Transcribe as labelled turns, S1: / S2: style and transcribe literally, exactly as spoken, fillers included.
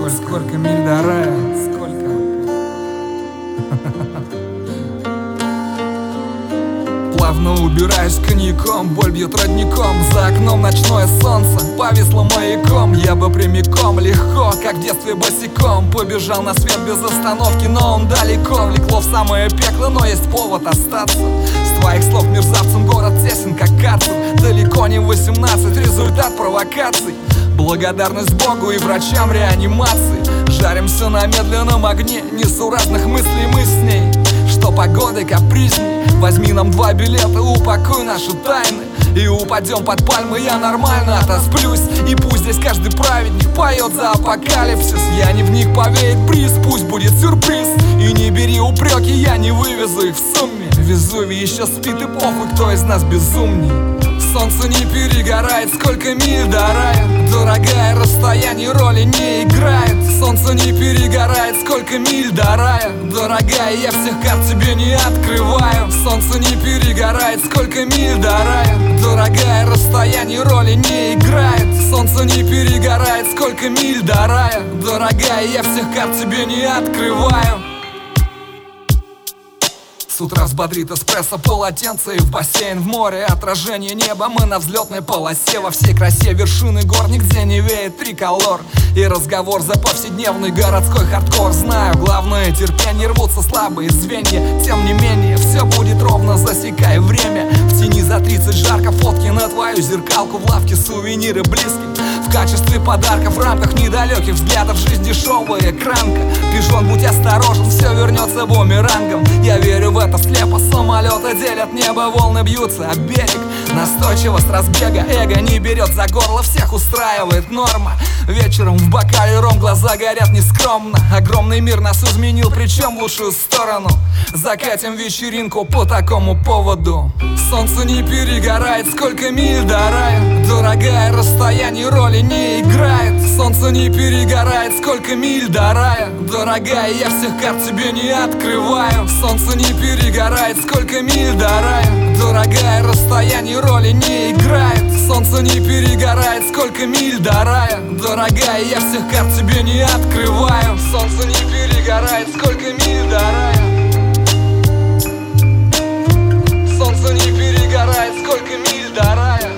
S1: Сколько, сколько миль до рая, сколько. Плавно убираюсь коньяком, боль бьет родником. За окном ночное солнце повисло маяком. Я бы прямиком, легко, как в детстве босиком побежал на свет без остановки, но он далеко. Влекло в самое пекло, но есть повод остаться. С твоих слов мерзавцем город тесен, как карцер. Далеко не восемнадцать, результат провокаций. Благодарность Богу и врачам реанимации. Жаримся на медленном огне несуразных мыслей мы с ней. Что погода капризней. Возьми нам два билета, упакуй наши тайны и упадем под пальмы, я нормально отосплюсь. И пусть здесь каждый праведник поет за апокалипсис. Я не в них повеет бриз, пусть будет сюрприз. И не бери упреки, я не вывезу их в сумме. Везувий еще спит и похуй, кто из нас безумней. Солнце не перегорает, сколько миль до рая. Дорогая, расстояние роли не играет. Солнце не перегорает, сколько миль до рая. Дорогая, я всех карт тебе не открываю. Солнце не перегорает, сколько миль до рая. Дорогая, расстояние роли не играет. Солнце не перегорает, сколько миль до рая. Дорогая, я всех карт тебе не открываю. С утра взбодрит эспрессо, полотенце и в бассейн, в море отражение неба. Мы на взлетной полосе, во всей красе вершины гор, нигде не веет триколор. И разговор за повседневный городской хардкор. Знаю, главное терпение, рвутся слабые звенья. Тем не менее, все будет ровно, засекай время. В тени за тридцать жарко, фотки на твою зеркалку. В лавке сувениры близким в качестве подарка. В рамках недалеких взглядов жизнь дешевая экранка. Пижон, будь осторожен, все вернется бумерангом. Я верю в это слепо, самолеты делят небо, волны бьются об берег. Настойчиво с разбега, эго не берет за горло, всех устраивает норма. Вечером в бокале ром, глаза горят нескромно. Огромный мир нас изменил, причем в лучшую сторону. Закатим вечеринку по такому поводу. Солнце не перегорает, сколько миль до рая. Дорогая, расстояние роли не играет. Солнце не перегорает, сколько миль до рая. Дорогая, я всех карт тебе не открываю. Солнце не перегорает, сколько миль до рая. Дорогая, расстояние роли не играет. Солнце не перегорает, сколько миль до рая. Дорогая, я всех карт тебе не открываю. Солнце не перегорает, сколько миль до рая. Солнце не перегорает, сколько миль до рая.